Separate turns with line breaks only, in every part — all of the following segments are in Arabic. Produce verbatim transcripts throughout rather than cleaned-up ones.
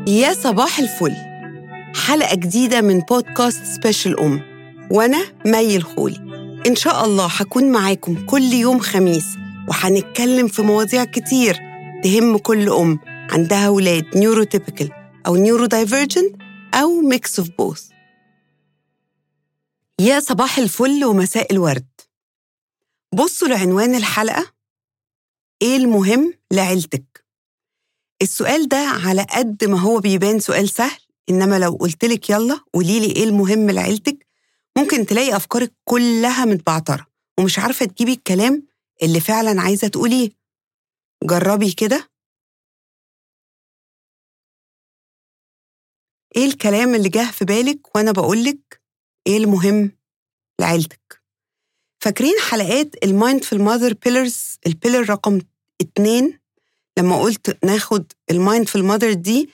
يا صباح الفل. حلقة جديدة من بودكاست سبيشال أم، وأنا مي الخولي. إن شاء الله هكون معاكم كل يوم خميس، وهنتكلم في مواضيع كتير تهم كل أم عندها ولاد نيوروتيبيكال أو نيورو دايفرجنت أو ميكس اوف بوث. يا صباح الفل ومساء الورد. بصوا لعنوان الحلقة: إيه المهم لعيلتك؟ السؤال ده على قد ما هو بيبان سؤال سهل، إنما لو قلتلك يلا قوليلي إيه المهم لعيلتك، ممكن تلاقي أفكارك كلها متبعترة ومش عارفة تجيبي الكلام اللي فعلا عايزة تقوليه. جربي كده. إيه الكلام اللي جه في بالك وأنا بقولك إيه المهم لعيلتك؟ فاكرين حلقات المايندفul ماذر بيلرز، البيلر رقم اتنين، لما قلت ناخد المايندفul ماذر دي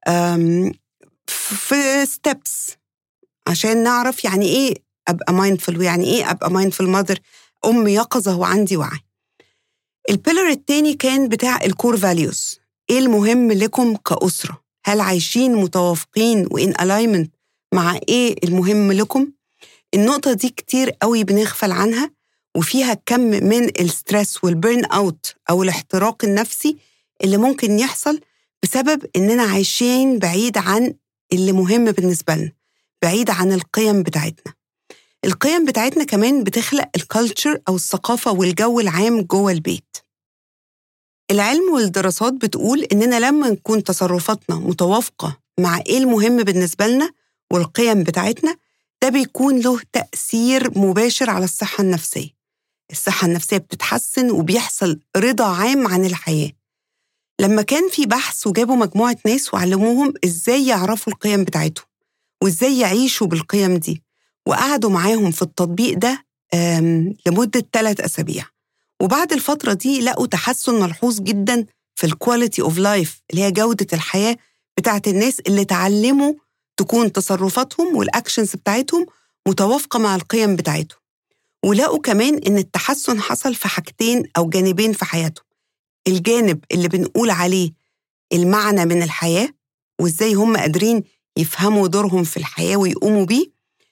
في ستيبس عشان نعرف يعني إيه أبقى مايندفul ويعني إيه أبقى مايندفul ماذر، أم يقظة وعندي وعي. البيلر التاني كان بتاع الكور فاليوز. إيه المهم لكم كأسرة؟ هل عايشين متوافقين وإن ألايمنت مع إيه المهم لكم؟ النقطة دي كتير قوي بنغفل عنها، وفيها كم من الستريس والبيرن أوت أو الاحتراق النفسي اللي ممكن يحصل بسبب إننا عايشين بعيد عن اللي مهم بالنسبة لنا، بعيد عن القيم بتاعتنا. القيم بتاعتنا كمان بتخلق الكالتشر أو الثقافة والجو العام جوه البيت. العلم والدراسات بتقول إننا لما نكون تصرفاتنا متوافقة مع إيه المهم بالنسبة لنا والقيم بتاعتنا، ده بيكون له تأثير مباشر على الصحة النفسية. الصحة النفسية بتتحسن وبيحصل رضا عام عن الحياة. لما كان في بحث وجابوا مجموعة ناس وعلموهم إزاي يعرفوا القيم بتاعتهم وإزاي يعيشوا بالقيم دي، وقعدوا معاهم في التطبيق ده لمدة ثلاث أسابيع، وبعد الفترة دي لقوا تحسن ملحوظ جدا في الكواليتي اوف لايف، اللي هي جودة الحياة بتاعت الناس اللي تعلموا تكون تصرفاتهم والأكشنز بتاعتهم متوافقة مع القيم بتاعتهم. ولقوا كمان إن التحسن حصل في حاجتين أو جانبين في حياتهم: الجانب اللي بنقول عليه المعنى من الحياة وإزاي هم قادرين يفهموا دورهم في الحياة ويقوموا بيه،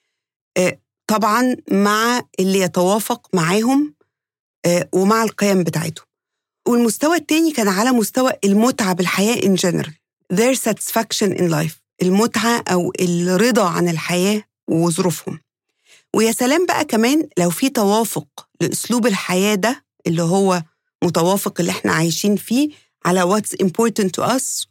طبعاً مع اللي يتوافق معاهم ومع القيم بتاعتهم. والمستوى التاني كان على مستوى المتعة بالحياة in general، their satisfaction in life، المتعة أو الرضا عن الحياة وظروفهم. ويا سلام بقى كمان لو في توافق لأسلوب الحياة ده اللي هو متوافق اللي احنا عايشين فيه على what's important to us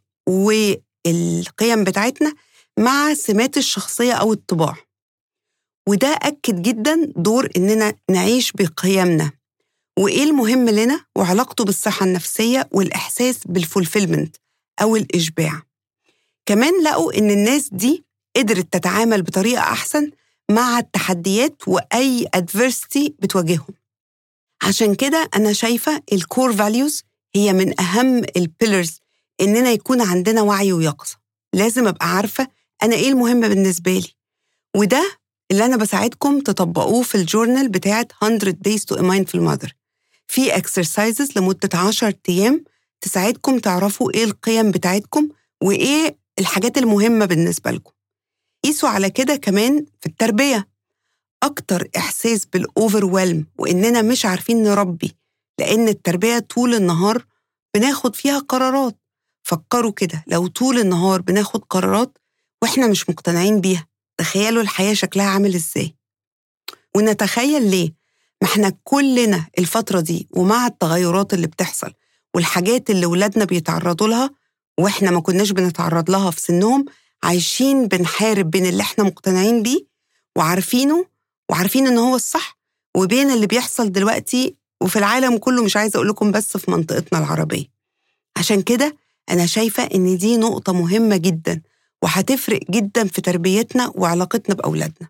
والقيم بتاعتنا مع سمات الشخصية أو الطباع. وده أكد جدا دور إننا نعيش بقيمنا وإيه المهم لنا وعلاقته بالصحة النفسية والإحساس بالفولفيلمنت أو الإشباع. كمان لقوا إن الناس دي قدرت تتعامل بطريقة أحسن مع التحديات وأي adversity بتواجههم. عشان كده أنا شايفة الكور فاليوز هي من أهم البيلرز، إننا يكون عندنا وعي ويقظة. لازم أبقى عارفة أنا إيه المهم بالنسبة لي، وده اللي أنا بساعدكم تطبقوه في الجورنال بتاعت one hundred days to a mindful mother. في exercises لمدة عشر أيام تساعدكم تعرفوا إيه القيم بتاعتكم وإيه الحاجات المهمة بالنسبة لكم. قيسوا على كده كمان في التربية. أكتر إحساس بالأوفرويلم وإننا مش عارفين نربي، لأن التربية طول النهار بناخد فيها قرارات. فكروا كده، لو طول النهار بناخد قرارات وإحنا مش مقتنعين بيها، تخيلوا الحياة شكلها عامل إزاي. ونتخيل ليه؟ ما إحنا كلنا الفترة دي ومع التغيرات اللي بتحصل والحاجات اللي ولادنا بيتعرضوا لها وإحنا ما كناش بنتعرض لها في سنهم، عايشين بنحارب بين اللي إحنا مقتنعين بيه وعارفينه وعارفين إن هو الصح، وبين اللي بيحصل دلوقتي وفي العالم كله، مش عايزة أقول لكم بس في منطقتنا العربية. عشان كده أنا شايفة إن دي نقطة مهمة جدا وهتفرق جدا في تربيتنا وعلاقتنا بأولادنا،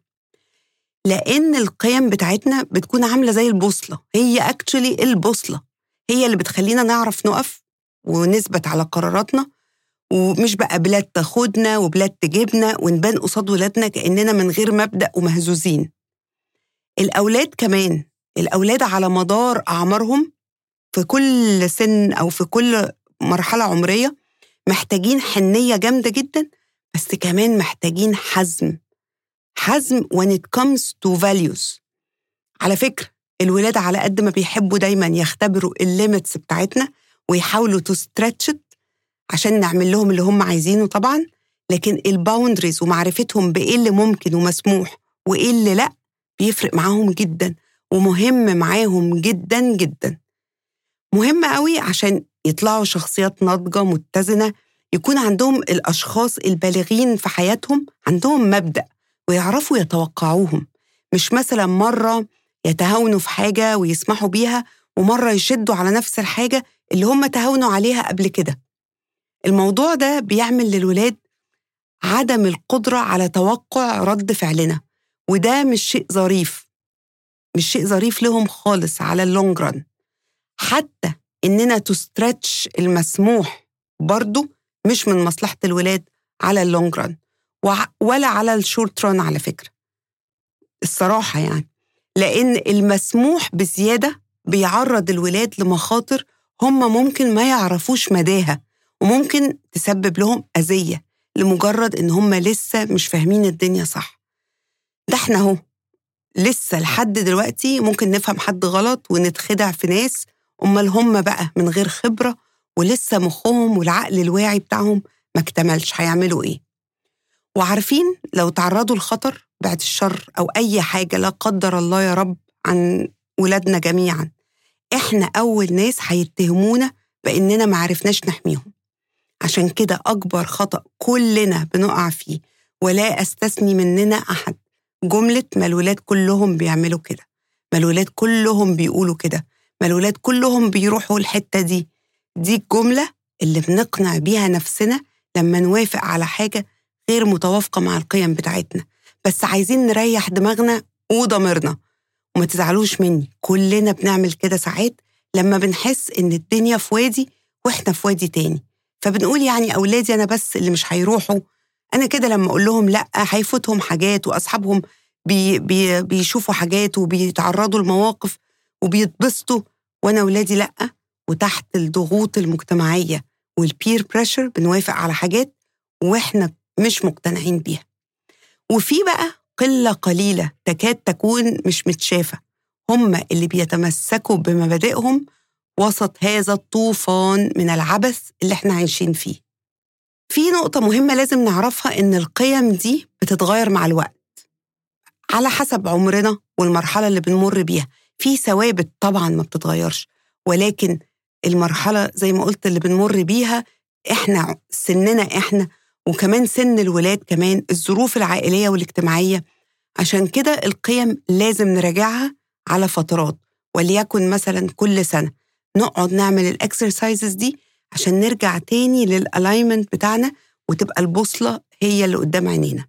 لأن القيم بتاعتنا بتكون عاملة زي البوصلة. هي actually البوصلة هي اللي بتخلينا نعرف نقف ونثبت على قراراتنا، ومش بقى بلاد تاخدنا وبلاد تجيبنا ونبان قصاد ولادنا كأننا من غير مبدأ ومهزوزين. الأولاد كمان، الأولاد على مدار أعمارهم في كل سن أو في كل مرحلة عمرية محتاجين حنية جامدة جدا، بس كمان محتاجين حزم حزم when it comes to values. على فكرة الولاد على قد ما بيحبوا دايما يختبروا الليميتس بتاعتنا ويحاولوا to stretch it عشان نعمل لهم اللي هم عايزينه طبعا، لكن الباوندريز ومعرفتهم بإيه اللي ممكن ومسموح وإيه اللي لأ بيفرق معاهم جدا، ومهم معاهم جدا جدا. مهم قوي عشان يطلعوا شخصيات ناضجة متزنة، يكون عندهم الأشخاص البالغين في حياتهم عندهم مبدأ ويعرفوا يتوقعوهم، مش مثلا مرة يتهاونوا في حاجة ويسمحوا بيها ومرة يشدوا على نفس الحاجة اللي هم تهاونوا عليها قبل كده. الموضوع ده بيعمل للولاد عدم القدرة على توقع رد فعلنا، وده مش شيء ظريف، مش شيء ظريف لهم خالص على اللونج ران. حتى إننا تسترتش المسموح برضو مش من مصلحة الولاد على اللونج ران ولا على الشورت ران على فكرة الصراحة، يعني لأن المسموح بزيادة بيعرض الولاد لمخاطر هم ممكن ما يعرفوش مداها، وممكن تسبب لهم أذية لمجرد إن هم لسه مش فاهمين الدنيا صح. ده احنا هو لسه لحد دلوقتي ممكن نفهم حد غلط ونتخدع في ناس، أمال هم بقى من غير خبرة ولسه مخهم والعقل الواعي بتاعهم ما اكتملش هيعملوا إيه؟ وعارفين لو تعرضوا لخطر بعد الشر أو أي حاجة لا قدر الله يا رب عن ولادنا جميعا، إحنا أول ناس هيتهمونا بإننا ما عرفناش نحميهم. عشان كده أكبر خطأ كلنا بنقع فيه ولا أستثني مننا أحد جملة ما الولاد كلهم بيعملوا كده، ما الولاد كلهم بيقولوا كده، ما الولاد كلهم بيروحوا الحتة دي. دي الجملة اللي بنقنع بيها نفسنا لما نوافق على حاجة غير متوافقة مع القيم بتاعتنا، بس عايزين نريح دماغنا وضميرنا. وما تزعلوش مني، كلنا بنعمل كده ساعات لما بنحس إن الدنيا في وادي وإحنا في وادي تاني، فبنقول يعني أولادي أنا بس اللي مش هيروحوا، أنا كده لما أقول لهم لأ هيفوتهم حاجات وأصحابهم بي بي بيشوفوا حاجات وبيتعرضوا لمواقف وبيتبسطوا، وأنا أولادي لأ. وتحت الضغوط المجتمعية والبير بريشر بنوافق على حاجات وإحنا مش مقتنعين بيها. وفي بقى قلة قليلة تكاد تكون مش متشافة هم اللي بيتمسكوا بمبادئهم وسط هذا الطوفان من العبث اللي احنا عايشين فيه. في نقطة مهمة لازم نعرفها، إن القيم دي بتتغير مع الوقت على حسب عمرنا والمرحلة اللي بنمر بيها. في ثوابت طبعا ما بتتغيرش، ولكن المرحلة زي ما قلت اللي بنمر بيها احنا سننا احنا وكمان سن الولاد كمان الظروف العائلية والاجتماعية. عشان كده القيم لازم نراجعها على فترات، وليكن مثلا كل سنة نقعد نعمل الاكسرسايزز دي عشان نرجع تاني للألاينمنت بتاعنا وتبقى البوصلة هي اللي قدام عينينا.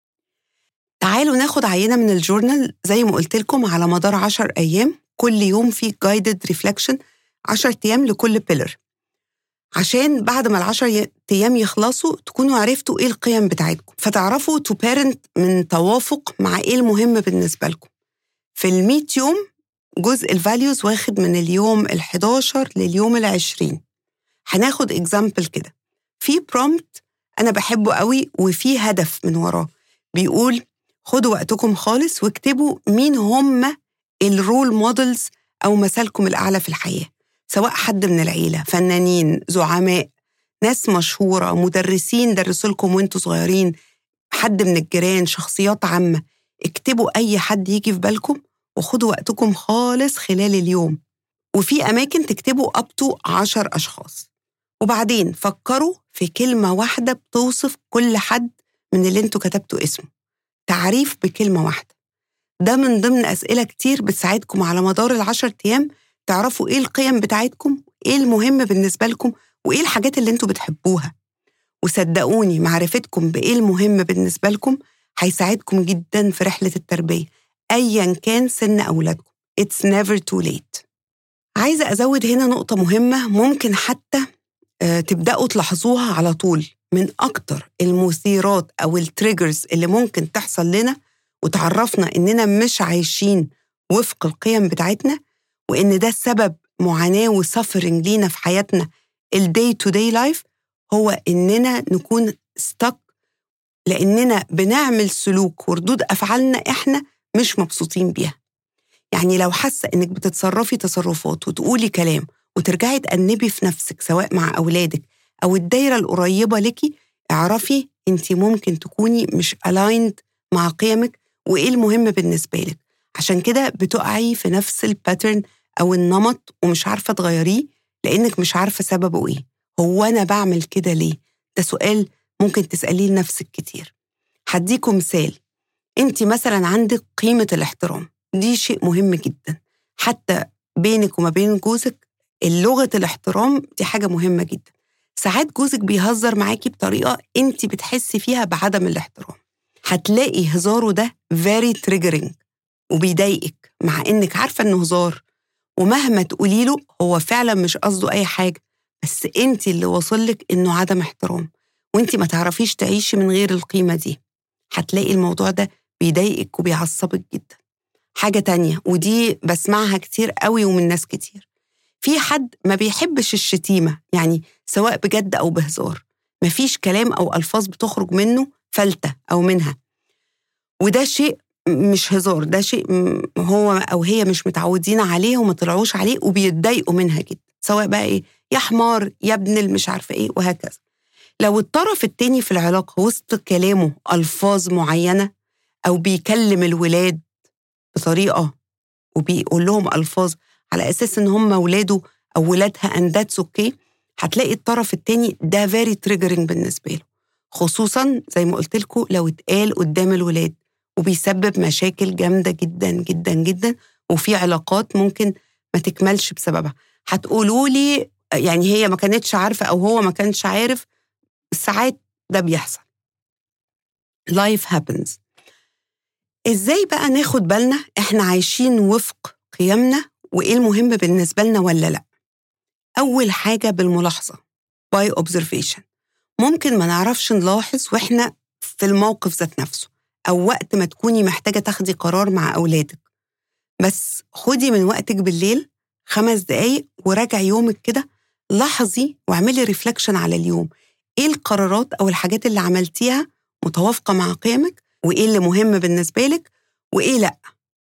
تعالوا ناخد عينة من الجورنال زي ما قلت لكم على مدار عشر أيام، كل يوم في guided reflection، عشر أيام لكل بيلر، عشان بعد ما العشر أيام يخلصوا تكونوا عرفتوا إيه القيم بتاعتكم، فتعرفوا to parent من توافق مع إيه المهم بالنسبة لكم. في المية يوم جزء الفاليوز واخد من اليوم الحداشر لليوم العشرين. هناخد example كده، في prompt أنا بحبه قوي وفي هدف من وراه بيقول خدوا وقتكم خالص واكتبوا مين هم الرول مودلز أو مثالكم الأعلى في الحياة، سواء حد من العيلة، فنانين، زعماء، ناس مشهورة، مدرسين درسوا لكم وانتوا صغيرين، حد من الجيران، شخصيات عامة. اكتبوا أي حد يجي في بالكم وخدوا وقتكم خالص خلال اليوم، وفي أماكن تكتبوا up to عشر أشخاص. وبعدين فكروا في كلمة واحدة بتوصف كل حد من اللي انتوا كتبتوا اسمه، تعريف بكلمة واحدة. ده من ضمن أسئلة كتير بتساعدكم على مدار العشر أيام تعرفوا إيه القيم بتاعتكم، إيه المهم بالنسبة لكم، وإيه الحاجات اللي انتوا بتحبوها. وصدقوني معرفتكم بإيه المهم بالنسبة لكم هيساعدكم جدا في رحلة التربية أيا كان سن أولادكم. It's never too late. عايزة أزود هنا نقطة مهمة ممكن حتى تبدأوا تلاحظوها على طول. من أكتر المثيرات أو التريجرز اللي ممكن تحصل لنا وتعرفنا إننا مش عايشين وفق القيم بتاعتنا، وإن ده سبب معاناة وسفرنج لينا في حياتنا الداي تو داي لايف، هو إننا نكون stuck، لأننا بنعمل سلوك وردود أفعالنا إحنا مش مبسوطين بيها. يعني لو حاسة إنك بتتصرفي تصرفات وتقولي كلام وترجعي تأنبي في نفسك سواء مع أولادك أو الدايرة القريبة لكي، اعرفي أنت ممكن تكوني مش aligned مع قيمك وإيه المهم بالنسبة لك، عشان كده بتقعي في نفس الباترن أو النمط ومش عارفة تغيريه لأنك مش عارفة سببه إيه. هو أنا بعمل كده ليه؟ ده سؤال ممكن تسأليه لنفسك كتير. هديكم مثال. أنت مثلا عندك قيمة الاحترام، دي شيء مهم جدا، حتى بينك وما بين جوزك اللغة الاحترام دي حاجة مهمة جدا. ساعات جوزك بيهزر معاكي بطريقة أنت بتحسي فيها بعدم الاحترام، هتلاقي هزاره ده very triggering وبيضايقك، مع إنك عارفة إنه هزار، ومهما تقولي له هو فعلا مش قصده أي حاجة، بس أنت اللي وصلك إنه عدم احترام، وأنت ما تعرفيش تعيشي من غير القيمة دي. هتلاقي الموضوع ده بيضايقك وبيعصبك جدا. حاجة تانية ودي بسمعها كتير قوي ومن ناس كتير، في حد ما بيحبش الشتيمة، يعني سواء بجد أو بهزار، مفيش كلام أو ألفاظ بتخرج منه فلتة أو منها، وده شيء مش هزار، ده شيء هو أو هي مش متعودين عليه وما طلعوش عليه وبيتضايقوا منها جدا، سواء بقى إيه يا حمار يا ابن المش عارفة إيه وهكذا. لو الطرف التاني في العلاقة وسط كلامه ألفاظ معينة أو بيكلم الولاد بطريقة وبيقول لهم ألفاظ على أساس إن هم ولاده أو ولادها and that's okay، هتلاقي الطرف التاني ده very triggering بالنسبة له، خصوصاً زي ما قلت لكم لو اتقال قدام الولاد، وبيسبب مشاكل جامدة جدا جدا جدا، وفي علاقات ممكن ما تكملش بسببها. هتقولوا لي يعني هي ما كانتش عارفة أو هو ما كانش عارف، ساعات ده بيحصل. life happens. إزاي بقى ناخد بالنا إحنا عايشين وفق قيمنا وإيه المهم بالنسبة لنا ولا لأ؟ أول حاجة بالملاحظة by observation. ممكن ما نعرفش نلاحظ وإحنا في الموقف ذات نفسه أو وقت ما تكوني محتاجة تاخدي قرار مع أولادك، بس خدي من وقتك بالليل خمس دقايق وراجعي يومك كده، لاحظي واعملي ريفلكشن على اليوم. إيه القرارات أو الحاجات اللي عملتيها متوافقة مع قيمك، وإيه اللي مهم بالنسبة لك وإيه لأ.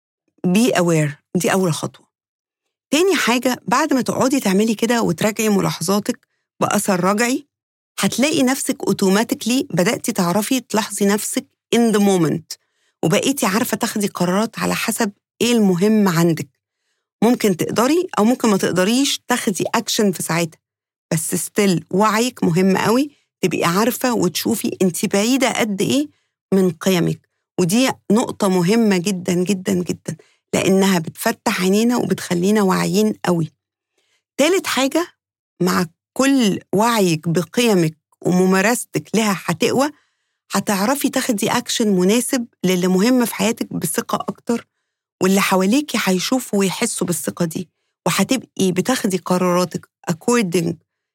be aware، دي أول خطوة. تاني حاجة بعد ما تقعدي تعملي كده وتراجعي ملاحظاتك بأثر رجعي، هتلاقي نفسك أوتوماتيكلي بدأتي تعرفي تلاحظي نفسك in the moment، وبقيتي عارفة تاخدي قرارات على حسب إيه المهم عندك. ممكن تقدري أو ممكن ما تقدريش تاخدي أكشن في ساعتها، بس ستيل وعيك مهم قوي، تبقي عارفة وتشوفي أنت بعيدة قد إيه من قيمك، ودي نقطة مهمة جدا جدا جدا لأنها بتفتح عينينا وبتخلينا واعيين قوي. تالت حاجة، مع كل وعيك بقيمك وممارستك لها هتقوى، هتعرفي تاخدي أكشن مناسب للي مهم في حياتك بثقة أكتر، واللي حواليكي هيشوفوا ويحسوا بالثقة دي، وهتبقي بتاخدي قراراتك according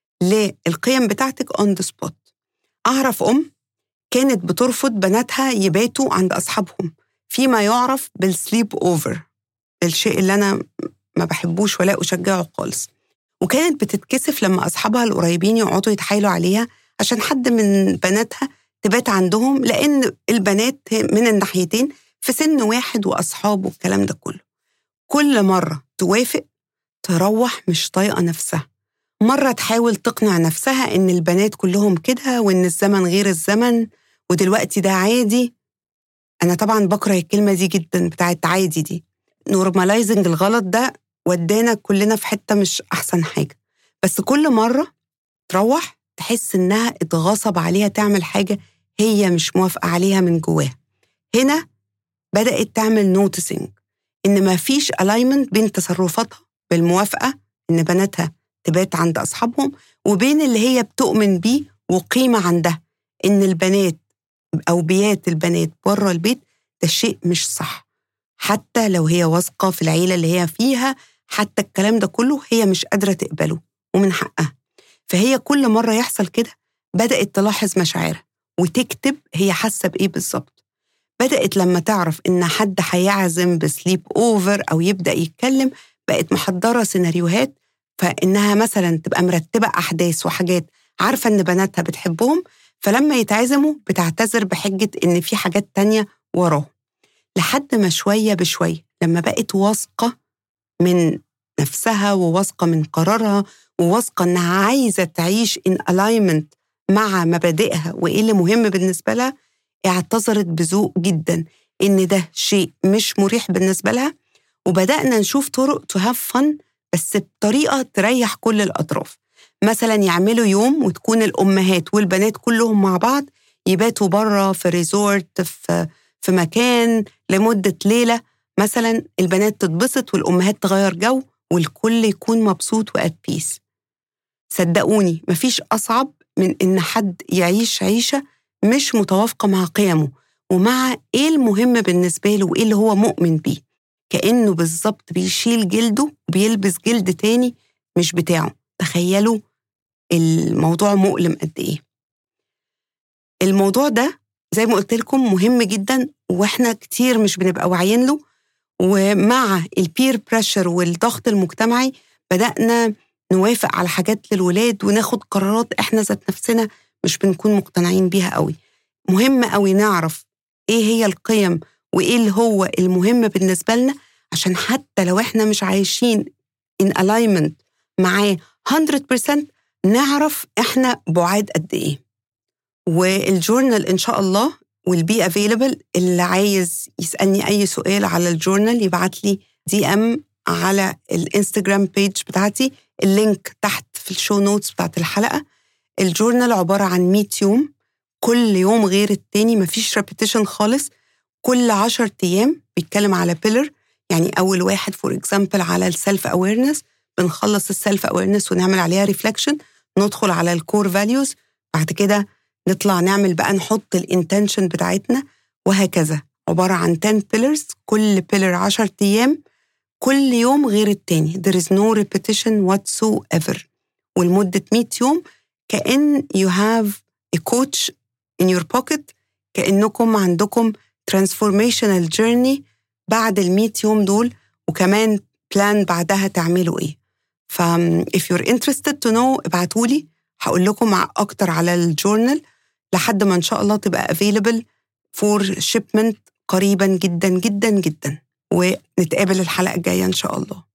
للقيم بتاعتك on the spot. أعرف أم كانت بترفض بناتها يباتوا عند أصحابهم فيما يعرف بالسليب أوفر، الشيء اللي أنا ما بحبوش ولا أشجعه خالص، وكانت بتتكسف لما أصحابها القريبين يقعدوا يتحايلوا عليها عشان حد من بناتها تبات عندهم، لأن البنات من الناحيتين في سن واحد وأصحاب والكلام ده كله. كل مرة توافق تروح مش طايقة نفسها، مرة تحاول تقنع نفسها إن البنات كلهم كده وإن الزمن غير الزمن ودلوقتي ده عادي. أنا طبعاً بكره الكلمة دي جداً بتاعت عادي دي، نورماليزنج الغلط ده ودانا كلنا في حتة مش أحسن حاجة. بس كل مرة تروح تحس إنها اتغصب عليها تعمل حاجة هي مش موافقة عليها من جواها. هنا بدأت تعمل نوتسينج إن ما فيش ألاينمنت بين تصرفاتها بالموافقة إن بناتها تبات عند أصحابهم وبين اللي هي بتؤمن بيه وقيمة عندها إن البنات أو بيات البنات بره البيت ده شيء مش صح، حتى لو هي واثقة في العيلة اللي هي فيها، حتى الكلام ده كله هي مش قادرة تقبله ومن حقها. فهي كل مرة يحصل كده بدأت تلاحظ مشاعرها وتكتب هي حاسة بإيه بالظبط. بدأت لما تعرف إن حد هيعزم بسليب أوفر أو يبدأ يتكلم، بقت محضرة سيناريوهات، فإنها مثلا تبقى مرتبة أحداث وحاجات عارفة إن بناتها بتحبهم، فلما يتعزموا بتعتذر بحجة إن في حاجات تانية وراه، لحد ما شوية بشوية لما بقت واثقة من نفسها وواثقة من قرارها وواثقة إنها عايزة تعيش in alignment مع مبادئها وإيه اللي مهم بالنسبة لها، اعتذرت بذوق جدا إن ده شيء مش مريح بالنسبة لها، وبدأنا نشوف طرق to have fun بس بطريقة تريح كل الأطراف. مثلا يعملوا يوم وتكون الأمهات والبنات كلهم مع بعض يباتوا بره في ريزورت في, في مكان لمدة ليلة، مثلا البنات تتبسط والأمهات تغير جو والكل يكون مبسوط وات بيس. صدقوني مفيش أصعب من إن حد يعيش عيشة مش متوافقة مع قيمه ومع إيه المهم بالنسبة له وإيه اللي هو مؤمن بيه، كأنه بالظبط بيشيل جلده وبيلبس جلد تاني مش بتاعه. تخيلوا الموضوع مؤلم قد إيه. الموضوع ده زي ما قلت لكم مهم جدا وإحنا كتير مش بنبقى واعيين له، ومع البير بريشر والضغط المجتمعي بدأنا نوافق على حاجات للولاد وناخد قرارات إحنا ذات نفسنا مش بنكون مقتنعين بيها قوي. مهم قوي نعرف إيه هي القيم وإيه اللي هو المهم بالنسبة لنا، عشان حتى لو إحنا مش عايشين in alignment معاه مية بالمية نعرف إحنا بعاد قد إيه. والجورنال إن شاء الله will be available. اللي عايز يسألني أي سؤال على الجورنال يبعت لي دي أم على الانستجرام بيج بتاعتي، اللينك تحت في الشو نوتس بتاعت الحلقة. الجورنال عبارة عن مية يوم، كل يوم غير التاني، مفيش ريبيتيشن خالص. كل عشر أيام بيتكلم على بيلر، يعني أول واحد فور إكزامبل على السلف أويرنس، بنخلص السلف أويرنس ونعمل عليها ريفلكشن، ندخل على الكور فاليوز، بعد كده نطلع نعمل بقى نحط الانتنشن بتاعتنا، وهكذا. عبارة عن عشرة pillars، كل بيلر عشر أيام، كل يوم غير التاني. there is no repetition whatsoever. ولمدة مية يوم كأن you have a coach in your pocket، كأنكم عندكم transformational journey بعد المية يوم دول، وكمان plan بعدها تعملوا ايه. ف if you're interested to know ابعتولي، هقول لكم أكتر على الجورنال لحد ما إن شاء الله تبقى available for shipment قريبا جدا جدا جدا. ونتقابل الحلقة الجاية إن شاء الله.